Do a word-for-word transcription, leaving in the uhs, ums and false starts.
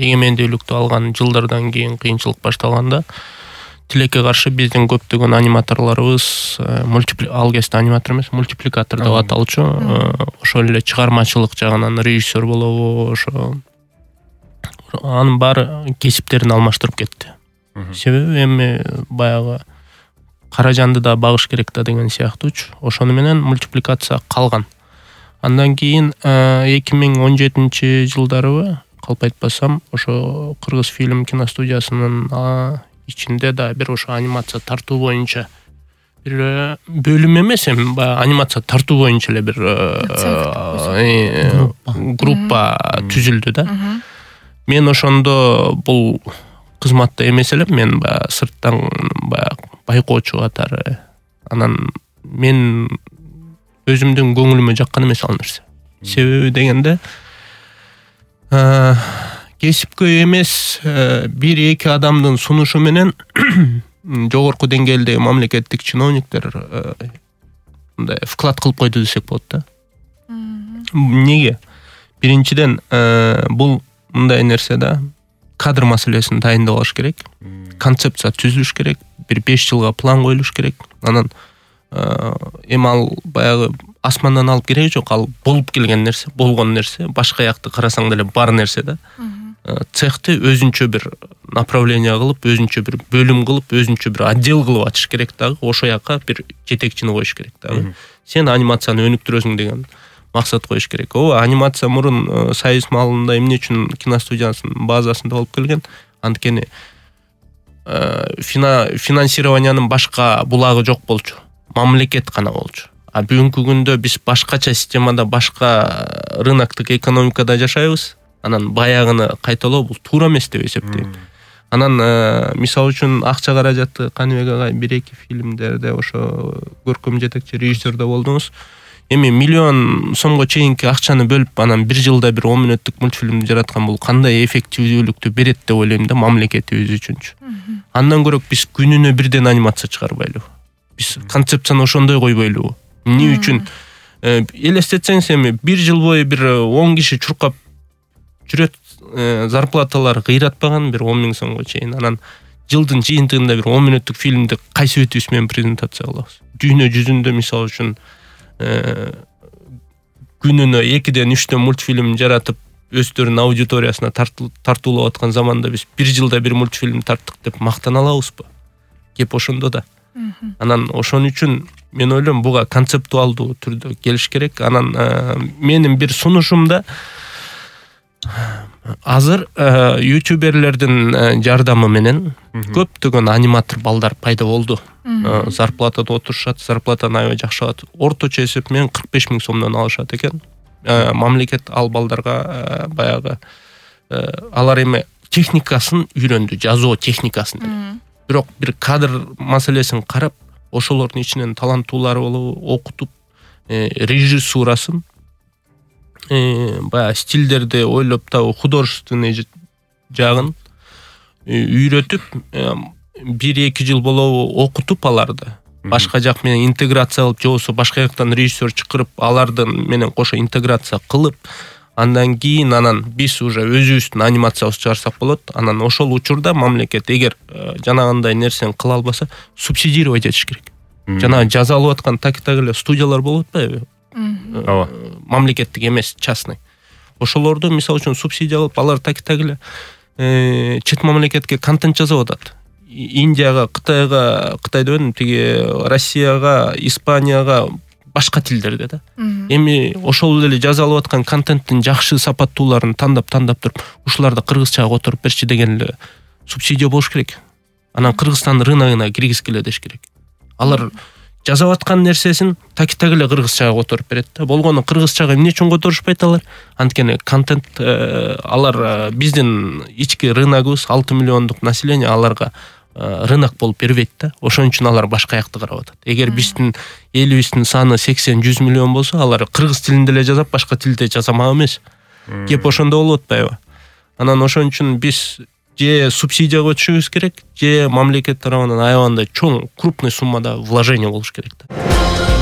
эгемендүүлүктү алган жылдардан кийин кыйынчылык башталганда тилекке каршы биздин көптөгөн аниматорлорубуз ал кезде аниматор эмес, мультипликатор деп аталчу. Ошол эле чыгармачылык жагынан режиссер болобу, ошо анын баары кесиптерин алмаштырып кетти. Себеби эми баягы каражанды да багыш керек да деген сыяктуучу. Ошону менен мультипликация калган. Андан кийин эки миң он жетинчи жылдарыбы, калп айтпасам, ошо Кыргыз фильм киностудиясынын ичинде да бир ошо анимация тартуу боюнча бир бөлүм эмес, эми баягы анимация тартуу боюнча эле бир группа түзүлдү да. Мен ошондо бул кызматта эмес элем, мен баягы сырттан баягы байкоочу катары. Анан мен өзүмдүн көңүлүмө жаккан эмес ал нерсе. Себеби дегенде кесипкөй эмес бир эки адамдын сунушу менен жогорку деңгээлдеги мамлекеттик чиновниктер мындай вклад кылып койду десек болот да. Неге? Биринчиден, бул мындай нерсе да, кадр маселесин дайындап алыш керек, концепция түзүлүш керек, бир беш жылга план коюлуш керек. Анан эми ал баягы асмандан алып кереги жок, ал болуп келген нерсе, болгон нерсе, башка жакты карасаң деле бар нерсе да. Цехти өзүнчө бир направление кылып, өзүнчө бир бөлүм кылып, өзүнчө бир отдел кылып ачыш керек дагы, ошо жака бир жетекчини коюш керек дагы. Сен анимацияны өнүктүрөсүң деген максат коюш керек. Ооба, анимация мурун Союз маалында эмне үчүн киностудиясынын базасында болуп келген? Анткени финансированиянын башка булагы жок болчу. Мамлекет гана болчу. А бүгүнкү күндө биз башкача системада, башка рыноктук экономикада жашайбыз. Анан баягыны кайталоо бул туура эмес деп эсептейм. Анан мисалы үчүн акча каражаты Каныбек агай бир эки фильмдерде ошо көркөм жетекчи режиссерде болдуңуз. Эми миллион сомго чейинки акчаны бөлүп, анан бир жылда бир он мүнөттүк мультфильмди жараткан бул кандай эффективдүүлүктү берет деп ойлойм да мамлекетибиз үчүнчү. Андан көрөк биз күнүнө бирден анимация чыгарбайлыбы? Биз концепцияны ошондой койбойлубу? Эмне үчүн? Элестетсеңиз, эми бир жыл бою бир он киши чуркап жүрөт, зарплаталар кыйратпаган, бир он миң сомго чейин. Анан жылдын жыйынтыгында бир он мүнөттүк фильмди кайсы бетибиз менен презентация кылабыз? Дүйнө жүзүндө мисалы үчүн күнүнө экиден үчтөн мультфильм жаратып, өздөрүнүн аудиториясына тартуулап аткан заманда биз бир жылда бир мультфильм тарттык деп мактана алабызбы? Кеп ошондо да. Анан ошон үчүн мен ойлойм, буга концептуалдуу түрдө келиш керек. Анан менин бир сунушумда азыр ютуберлердин жардамы менен көптөгөн аниматор балдар пайда болду. Зарплатада отурушат, зарплатаны аябай жакшы алат. Орточо эсеп менен кырк беш миң сомдон алышат экен. Мамлекет ал балдарга баягы алар эми техникасын үйрөндү, жазуу техникасын. Бирок бир кадр маселесин карап, ошолордун ичинен таланттуулары болуп, окутуп, режиссурасын, баягы стилдерди ойлоп табуу, художественный жагын үйрөтүп, бир эки жыл болобу окутуп аларды. Башка жак менен интеграция кылып, же болбосо башка жактан режиссер чакырып, алардын менен кошо интеграция кылып, андан кийин анан биз уже өзүбүздүн анимациябызды чыгарсак болот. Анан ошол учурда мамлекет эгер жанагындай нерсени кыла албаса, субсидировать этиш керек. Жана жаза алып аткан так-так эле студиялар болуп атпайбы? Ооба. Мамлекеттик эмес, частный. Ошолорду мисалы үчүн субсидия кылып, алар так-так эле чет мамлекетке контент жазып атат. Индияга, Кытайга, Кытай дебедим, тиги Россияга, Испанияга, башка тилдерде да. Эми ошол эле жаза алып аткан контенттин жакшы сапаттууларын тандап-тандап туруп, ушуларды кыргызчага которуп берчи деген эле субсидия болуш керек. Анан Кыргызстандын рыногуна киргизгиле деш керек. Алар жазап аткан нерсесин так-так эле кыргызчага которуп берет да. Болгону кыргызчага эмне үчүн которушпайт алар? Анткени контент алар биздин ички рыногубуз алты миллиондук население, аларга рынок болуп бербейт да. Ошон үчүн алар башка жакты карап атат. Эгер биздин элибиздин саны сексен жүз миллион болсо, алар кыргыз тилинде эле жазап, башка тилде жазамак эмес. Кеп ошондо болуп атпайбы? Анан ошон үчүн биз же субсидияга өтүшүбүз керек, же мамлекет тарабынан аябандай чоң, крупный суммада вложение болуш керек да.